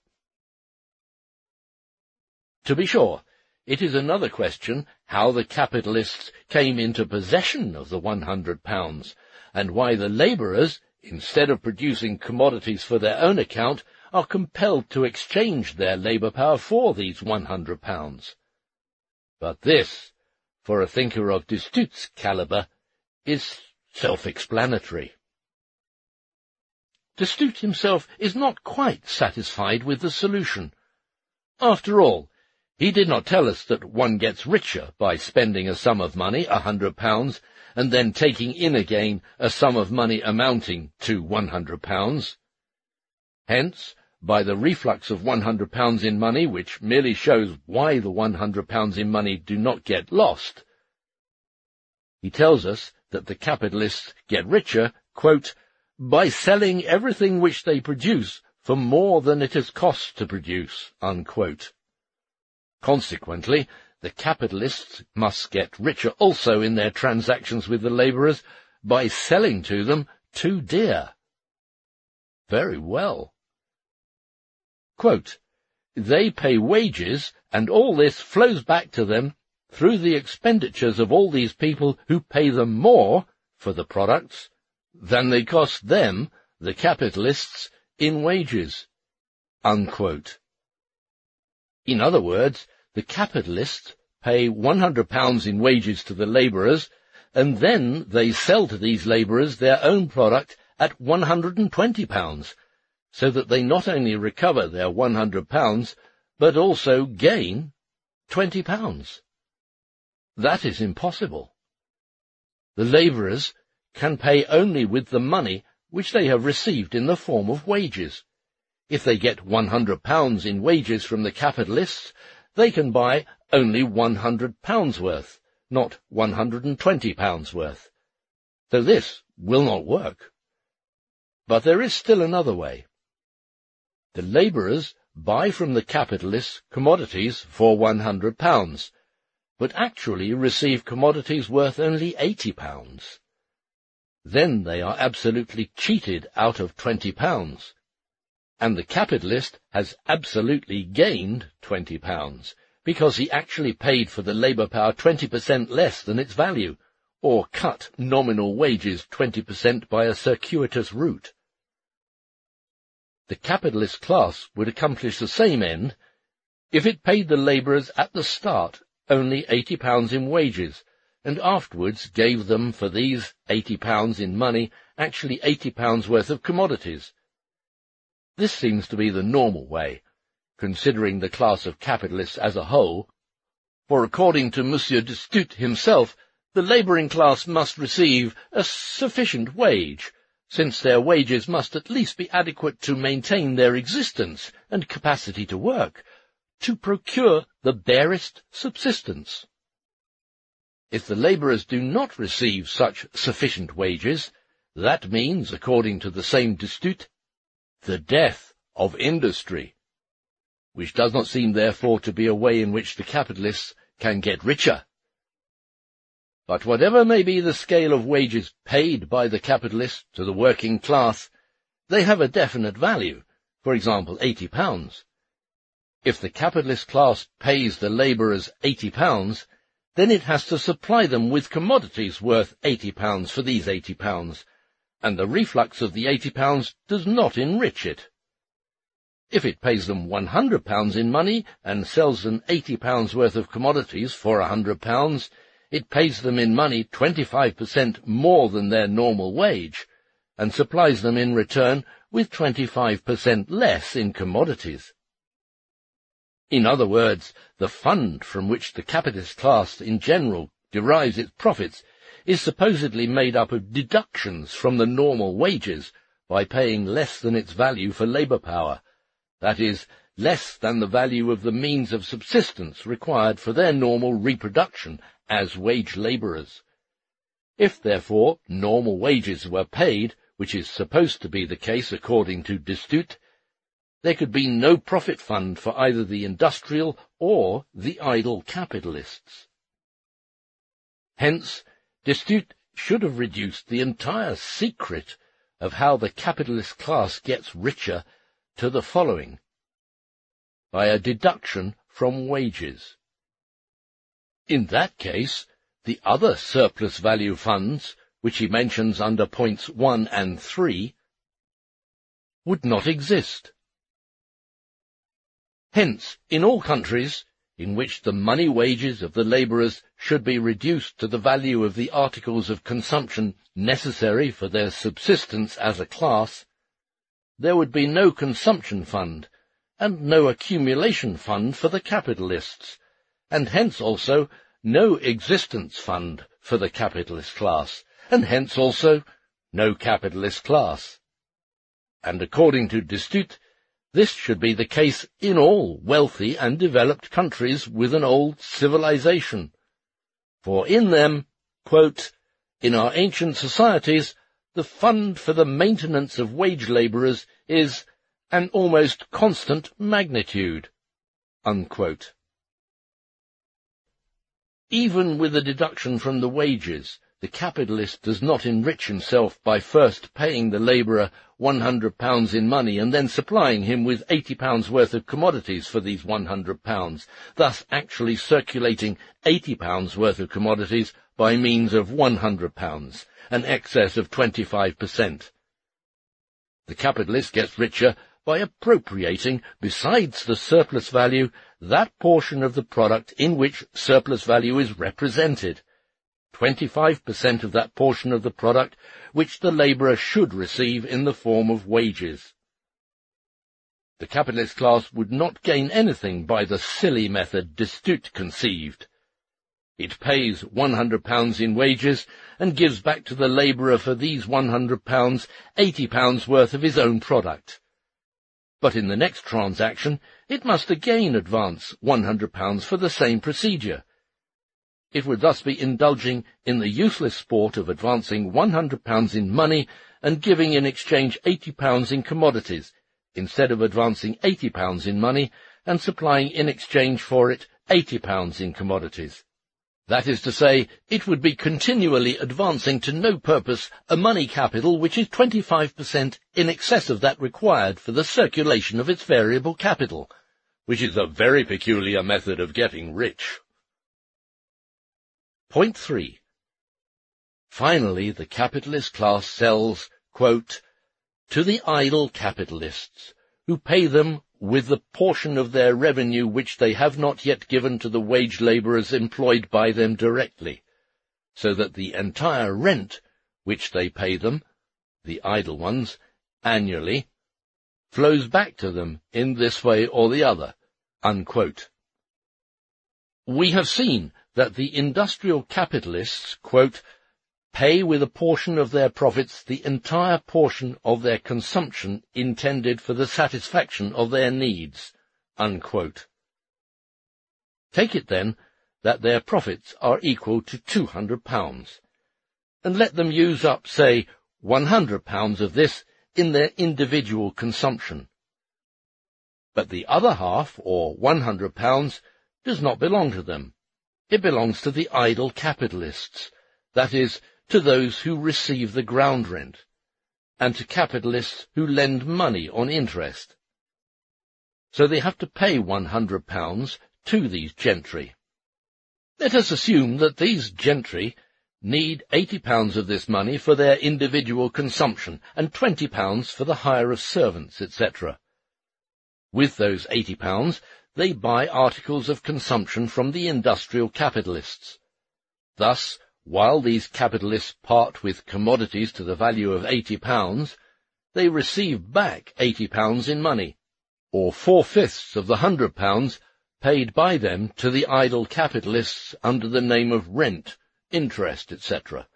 To be sure, it is another question how the capitalists came into possession of the one hundred pounds, and why the labourers, instead of producing commodities for their own account, are compelled to exchange their labour power for these one hundred pounds. But this, for a thinker of Destutt's calibre, is self-explanatory. Destutt himself is not quite satisfied with the solution. After all, he did not tell us that one gets richer by spending a sum of money, a hundred pounds, and then taking in again a sum of money amounting to one hundred pounds. Hence, by the reflux of one hundred pounds in money, which merely shows why the one hundred pounds in money do not get lost, he tells us that the capitalists get richer, quote, by selling everything which they produce for more than it has cost to produce, unquote. Consequently, the capitalists must get richer also in their transactions with the labourers by selling to them too dear. Very well. Quote, they pay wages, and all this flows back to them through the expenditures of all these people who pay them more for the products than they cost them, the capitalists, in wages. Unquote. In other words, the capitalists pay one hundred pounds in wages to the labourers, and then they sell to these labourers their own product at one hundred and twenty pounds, so that they not only recover their one hundred pounds, but also gain twenty pounds. That is impossible. The labourers can pay only with the money which they have received in the form of wages. If they get one hundred pounds in wages from the capitalists, they can buy only one hundred pounds worth, not one hundred and twenty pounds worth. So this will not work. But there is still another way. The labourers buy from the capitalists commodities for one hundred pounds, but actually receive commodities worth only eighty pounds. Then they are absolutely cheated out of twenty pounds, and the capitalist has absolutely gained twenty pounds, because he actually paid for the labour power twenty percent less than its value, or cut nominal wages twenty percent by a circuitous route. The capitalist class would accomplish the same end if it paid the labourers at the start only eighty pounds in wages, and afterwards gave them for these eighty pounds in money actually eighty pounds worth of commodities. This seems to be the normal way, considering the class of capitalists as a whole, for according to Monsieur Destutt himself, the labouring class must receive a sufficient wage, since their wages must at least be adequate to maintain their existence and capacity to work, to procure the barest subsistence. If the labourers do not receive such sufficient wages, that means, according to the same Destutt, the death of industry, which does not seem therefore to be a way in which the capitalists can get richer. But whatever may be the scale of wages paid by the capitalists to the working class, they have a definite value, for example eighty pounds. If the capitalist class pays the labourers eighty pounds, then it has to supply them with commodities worth eighty pounds for these eighty pounds, and the reflux of the eighty pounds does not enrich it. If it pays them one hundred pounds in money and sells them eighty pounds worth of commodities for a hundred pounds, it pays them in money twenty-five percent more than their normal wage, and supplies them in return with twenty-five percent less in commodities. In other words, the fund from which the capitalist class in general derives its profits is supposedly made up of deductions from the normal wages by paying less than its value for labour power, that is, less than the value of the means of subsistence required for their normal reproduction as wage labourers. If, therefore, normal wages were paid, which is supposed to be the case according to Destutt, there could be no profit fund for either the industrial or the idle capitalists. Hence, Destutt should have reduced the entire secret of how the capitalist class gets richer to the following: by a deduction from wages. In that case, the other surplus value funds, which he mentions under points one and three, would not exist. Hence, in all countries in which the money wages of the labourers should be reduced to the value of the articles of consumption necessary for their subsistence as a class, there would be no consumption fund, and no accumulation fund for the capitalists, and hence also no existence fund for the capitalist class, and hence also no capitalist class. And according to Destutt, this should be the case in all wealthy and developed countries with an old civilization. For in them, quote, "in our ancient societies, the fund for the maintenance of wage labourers is an almost constant magnitude," unquote. Even with a deduction from the wages, the capitalist does not enrich himself by first paying the labourer one hundred pounds in money and then supplying him with eighty pounds worth of commodities for these one hundred pounds, thus actually circulating eighty pounds worth of commodities by means of one hundred pounds, an excess of twenty-five percent. The capitalist gets richer by appropriating, besides the surplus value, that portion of the product in which surplus value is represented, twenty-five percent of that portion of the product which the labourer should receive in the form of wages. The capitalist class would not gain anything by the silly method Destutt conceived. It pays one hundred pounds in wages and gives back to the labourer for these one hundred pounds eighty pounds worth of his own product. But in the next transaction it must again advance one hundred pounds for the same procedure. It would thus be indulging in the useless sport of advancing one hundred pounds in money and giving in exchange eighty pounds in commodities, instead of advancing eighty pounds in money and supplying in exchange for it eighty pounds in commodities. That is to say, it would be continually advancing to no purpose a money capital which is twenty-five percent in excess of that required for the circulation of its variable capital, which is a very peculiar method of getting rich. Point three. Finally, the capitalist class sells, quote, "to the idle capitalists, who pay them with the portion of their revenue which they have not yet given to the wage labourers employed by them directly, so that the entire rent which they pay them, the idle ones, annually, flows back to them in this way or the other," unquote. We have seen that the industrial capitalists, quote, "pay with a portion of their profits the entire portion of their consumption intended for the satisfaction of their needs," unquote. Take it, then, that their profits are equal to two hundred pounds, and let them use up, say, one hundred pounds of this in their individual consumption. But the other half, or one hundred pounds, does not belong to them. It belongs to the idle capitalists, that is, to those who receive the ground rent, and to capitalists who lend money on interest. So they have to pay one hundred pounds to these gentry. Let us assume that these gentry need eighty pounds of this money for their individual consumption, and twenty pounds for the hire of servants, et cetera. With those eighty pounds they buy articles of consumption from the industrial capitalists. Thus, while these capitalists part with commodities to the value of eighty pounds, they receive back eighty pounds in money, or four-fifths of the hundred pounds paid by them to the idle capitalists under the name of rent, interest, et cetera.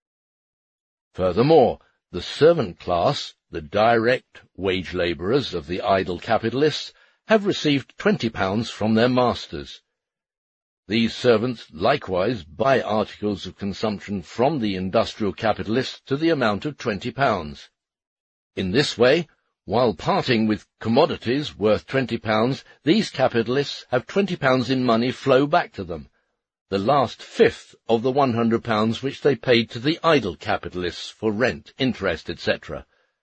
Furthermore, the servant class, the direct wage labourers of the idle capitalists, have received twenty pounds from their masters. These servants likewise buy articles of consumption from the industrial capitalists to the amount of twenty pounds. In this way, While parting with commodities worth twenty pounds, these capitalists have twenty pounds in money flow back to them, the last fifth of the one hundred pounds which they paid to the idle capitalists for rent, interest, et cetera.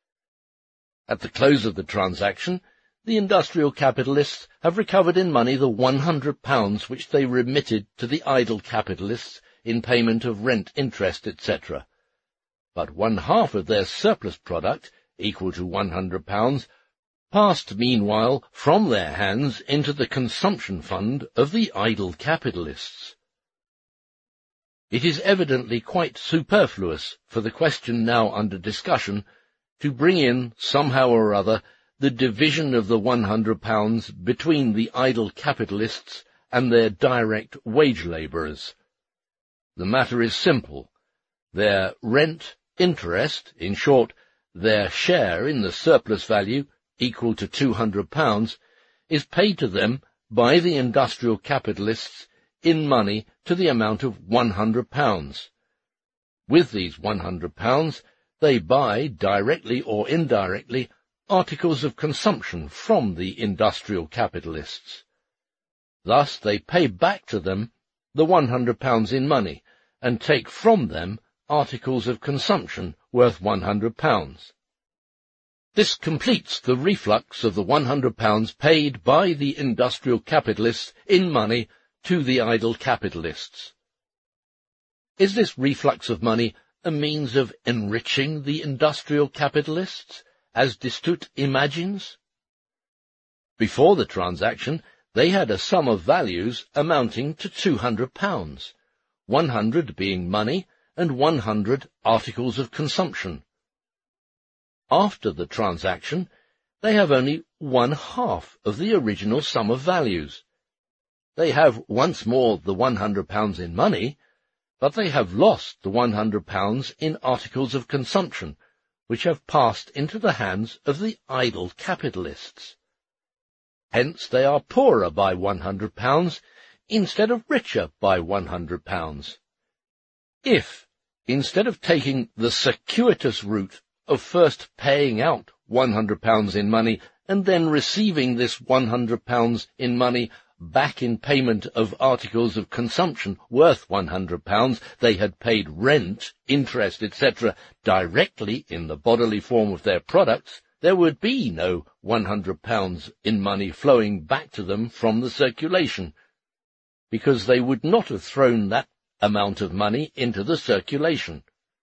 At the close of the transaction, the industrial capitalists have recovered in money the one hundred pounds which they remitted to the idle capitalists in payment of rent, interest, et cetera. But one half of their surplus product, equal to one hundred pounds, passed meanwhile from their hands into the consumption fund of the idle capitalists. It is evidently quite superfluous for the question now under discussion to bring in, somehow or other, the division of the one hundred pounds between the idle capitalists and their direct wage labourers. The matter is simple. Their rent, interest, in short, their share in the surplus value, equal to two hundred pounds, is paid to them by the industrial capitalists in money to the amount of one hundred pounds. With these one hundred pounds, they buy, directly or indirectly, articles of consumption from the industrial capitalists. Thus they pay back to them the one hundred pounds in money, and take from them articles of consumption worth one hundred pounds. This completes the reflux of the one hundred pounds paid by the industrial capitalists in money to the idle capitalists. Is this reflux of money a means of enriching the industrial capitalists, as Destoot imagines? Before the transaction, they had a sum of values amounting to two hundred pounds, one hundred being money and one hundred articles of consumption. After the transaction, they have only one half of the original sum of values. They have once more the one hundred pounds in money, but they have lost the one hundred pounds in articles of consumption, which have passed into the hands of the idle capitalists. Hence they are poorer by one hundred pounds, instead of richer by one hundred pounds. If, instead of taking the circuitous route of first paying out one hundred pounds in money and then receiving this one hundred pounds in money back in payment of articles of consumption worth one hundred pounds, they had paid rent, interest, et cetera directly in the bodily form of their products, there would be no one hundred pounds in money flowing back to them from the circulation, because they would not have thrown that amount of money into the circulation.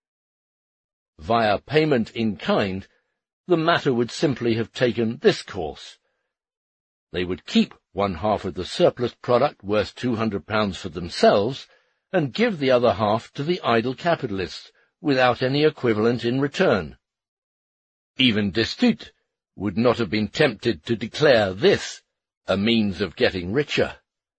Via payment in kind, the matter would simply have taken this course. They would keep one half of the surplus product worth two hundred pounds for themselves, and give the other half to the idle capitalists, without any equivalent in return. Even Destoot would not have been tempted to declare this a means of getting richer.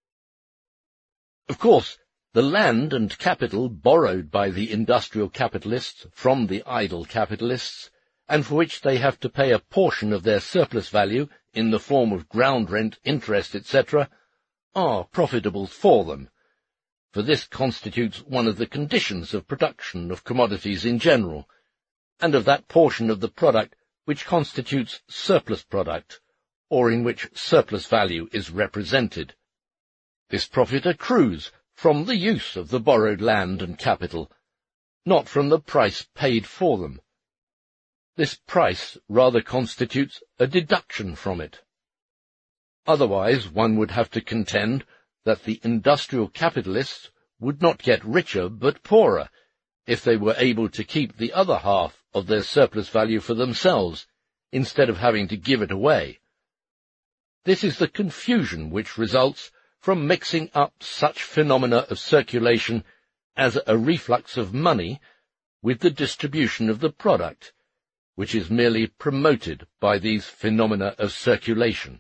Of course, the land and capital borrowed by the industrial capitalists from the idle capitalists, and for which they have to pay a portion of their surplus value in the form of ground rent, interest, et cetera, are profitable for them, for this constitutes one of the conditions of production of commodities in general, and of that portion of the product which constitutes surplus product, or in which surplus value is represented. This profit accrues from the use of the borrowed land and capital, not from the price paid for them. This price rather constitutes a deduction from it. Otherwise one would have to contend that the industrial capitalists would not get richer but poorer, if they were able to keep the other half of their surplus value for themselves, instead of having to give it away. This is the confusion which results from mixing up such phenomena of circulation as a reflux of money with the distribution of the product, which is merely promoted by these phenomena of circulation.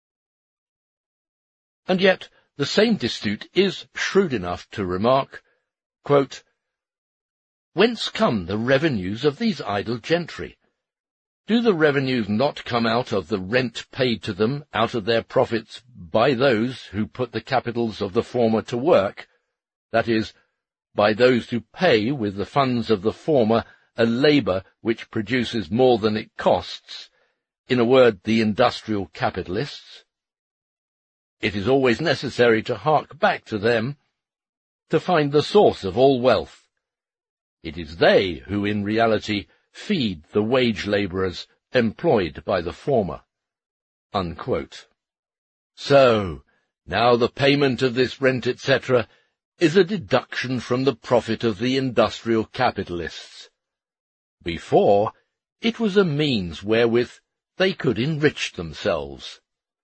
And yet the same Destoot is shrewd enough to remark, quote, "Whence come the revenues of these idle gentry? Do the revenues not come out of the rent paid to them out of their profits by those who put the capitals of the former to work, that is, by those who pay with the funds of the former a labour which produces more than it costs, in a word, the industrial capitalists, it is always necessary to hark back to them to find the source of all wealth. It is they who in reality feed the wage labourers employed by the former." Unquote. So, now the payment of this rent, et cetera, is a deduction from the profit of the industrial capitalists. Before, it was a means wherewith they could enrich themselves.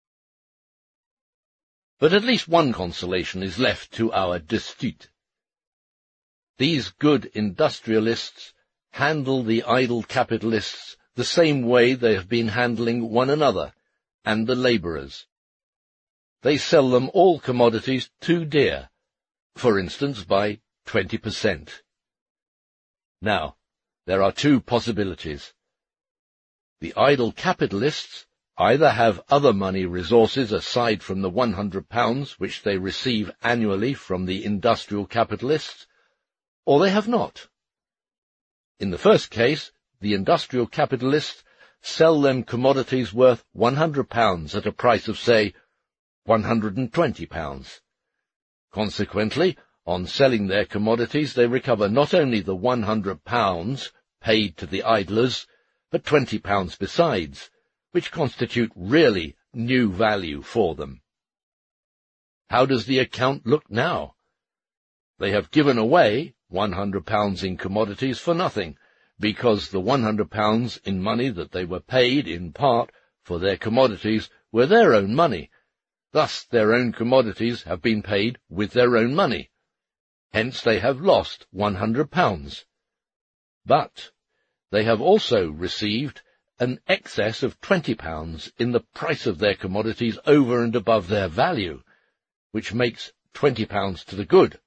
But at least one consolation is left to our dispute. These good industrialists handle the idle capitalists the same way they have been handling one another and the labourers. They sell them all commodities too dear, for instance by twenty percent. Now, there are two possibilities. The idle capitalists either have other money resources aside from the one hundred pounds which they receive annually from the industrial capitalists, or they have not. In the first case, the industrial capitalists sell them commodities worth one hundred pounds at a price of, say, one hundred and twenty pounds. Consequently, on selling their commodities, they recover not only the one hundred pounds paid to the idlers, but twenty pounds besides, which constitute really new value for them. How does the account look now? They have given away one hundred pounds in commodities for nothing, because the one hundred pounds in money that they were paid, in part, for their commodities were their own money. Thus their own commodities have been paid with their own money. Hence they have lost one hundred pounds. But they have also received an excess of twenty pounds in the price of their commodities over and above their value, which makes twenty pounds to the good.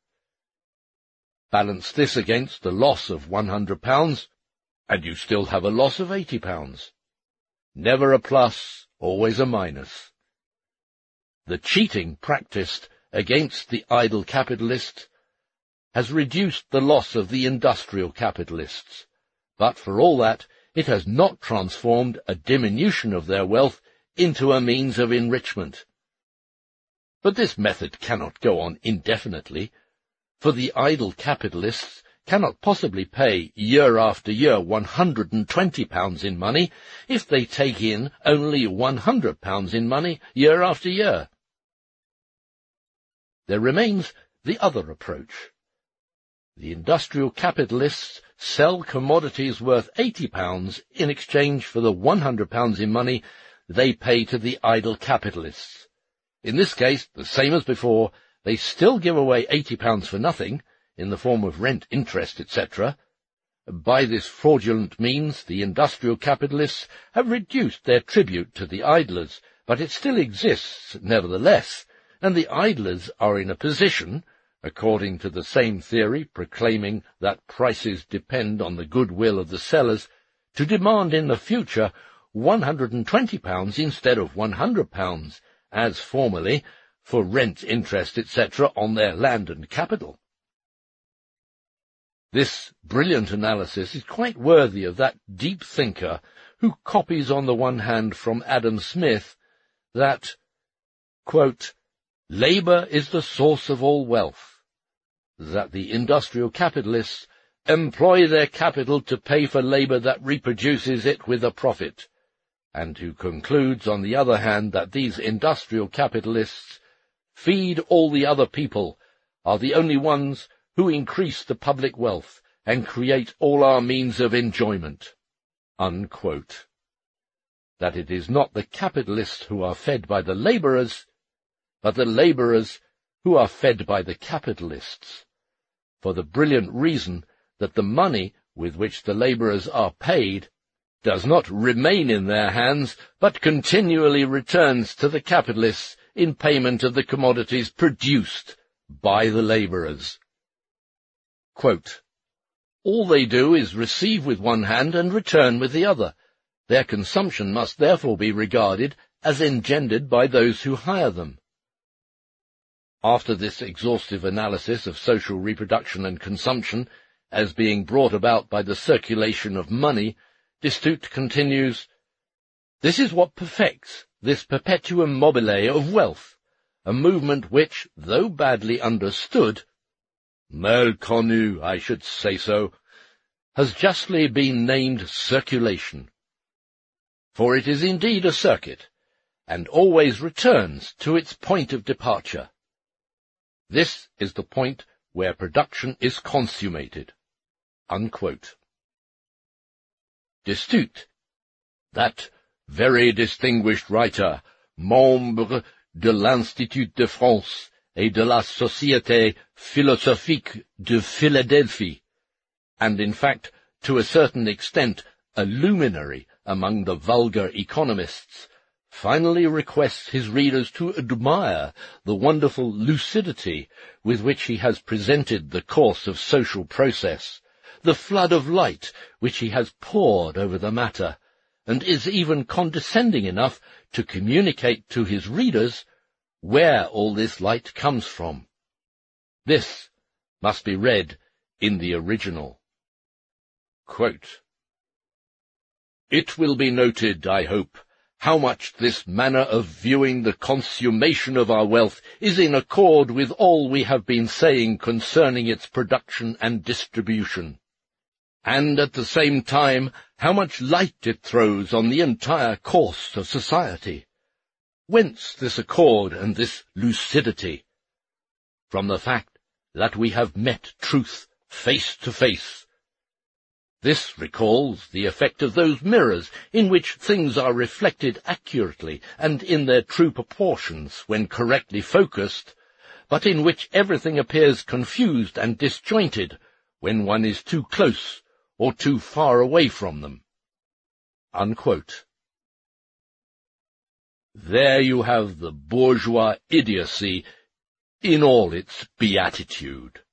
Balance this against the loss of one hundred pounds, and you still have a loss of eighty pounds. Never a plus, always a minus. The cheating practised against the idle capitalists has reduced the loss of the industrial capitalists, but for all that, it has not transformed a diminution of their wealth into a means of enrichment. But this method cannot go on indefinitely, for the idle capitalists cannot possibly pay year after year one hundred and twenty pounds in money if they take in only one hundred pounds in money year after year. There remains the other approach. The industrial capitalists sell commodities worth eighty pounds in exchange for the one hundred pounds in money they pay to the idle capitalists. In this case, the same as before, they still give away eighty pounds for nothing, in the form of rent, interest, et cetera. By this fraudulent means, the industrial capitalists have reduced their tribute to the idlers, but it still exists, nevertheless, and the idlers are in a position, according to the same theory proclaiming that prices depend on the goodwill of the sellers, to demand in the future one hundred and twenty pounds instead of one hundred pounds, as formerly, for rent, interest, et cetera on their land and capital. This brilliant analysis is quite worthy of that deep thinker who copies on the one hand from Adam Smith that, quote, "Labour is the source of all wealth, that the industrial capitalists employ their capital to pay for labour that reproduces it with a profit," and who concludes, on the other hand, that these industrial capitalists feed all the other people, are the only ones who increase the public wealth and create all our means of enjoyment. Unquote. That it is not the capitalists who are fed by the labourers, but the labourers who are fed by the capitalists, for the brilliant reason that the money with which the labourers are paid does not remain in their hands, but continually returns to the capitalists in payment of the commodities produced by the labourers. Quote, "All they do is receive with one hand and return with the other. Their consumption must therefore be regarded as engendered by those who hire them." After this exhaustive analysis of social reproduction and consumption as being brought about by the circulation of money, Destut continues, This is what perfects this perpetuum mobile of wealth, a movement which, though badly understood, mal connu, I should say so, has justly been named circulation. For it is indeed a circuit, and always returns to its point of departure. This is the point where production is consummated." Unquote. Destut, that very distinguished writer, membre de l'Institut de France et de la Société philosophique de Philadelphie, and in fact, to a certain extent, a luminary among the vulgar economists, finally requests his readers to admire the wonderful lucidity with which he has presented the course of social process, the flood of light which he has poured over the matter, and is even condescending enough to communicate to his readers where all this light comes from. This must be read in the original. Quote, "It will be noted, I hope, how much this manner of viewing the consummation of our wealth is in accord with all we have been saying concerning its production and distribution, and at the same time how much light it throws on the entire course of society. Whence this accord and this lucidity? From the fact that we have met truth face to face. This recalls the effect of those mirrors in which things are reflected accurately and in their true proportions when correctly focused, but in which everything appears confused and disjointed when one is too close or too far away from them." Unquote. There you have the bourgeois idiocy in all its beatitude.